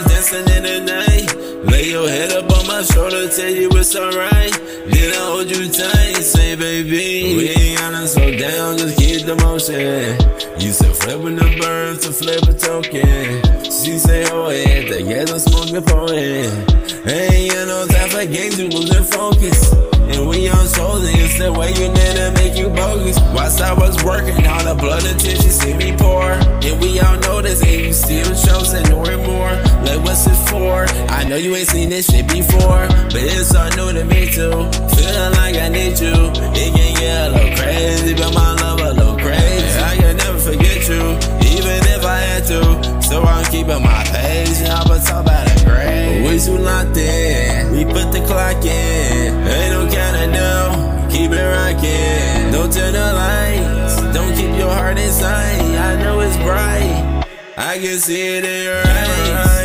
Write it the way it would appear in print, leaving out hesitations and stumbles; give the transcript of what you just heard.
dancing in the night. Lay your head up on my shoulder, tell you it's alright. Then I hold you tight, say baby, we ain't gotta slow down, just keep the motion. You said flipping the birds to flip a token. She say, oh yeah, together smoking poet. Ain't got no time for games, you losing focus. And we on chosen, it's the way you need to make you bogus. Whilst I was working, all the blood and tears you see me pour. And we all know this, and you still chosen or more. Like what's it for? I know you ain't seen this shit before, but it's all new to me too. Feeling like I need you. It can get a little crazy, but my love a little crazy. I can never forget you, even if I had to. So I'm keeping my pace, and I'm talk about a grade. We too locked in, we put the clock in. Ain't no counting down, keep it rocking. Don't turn the lights, don't keep your heart inside. I know it's bright, I can see it in your eyes.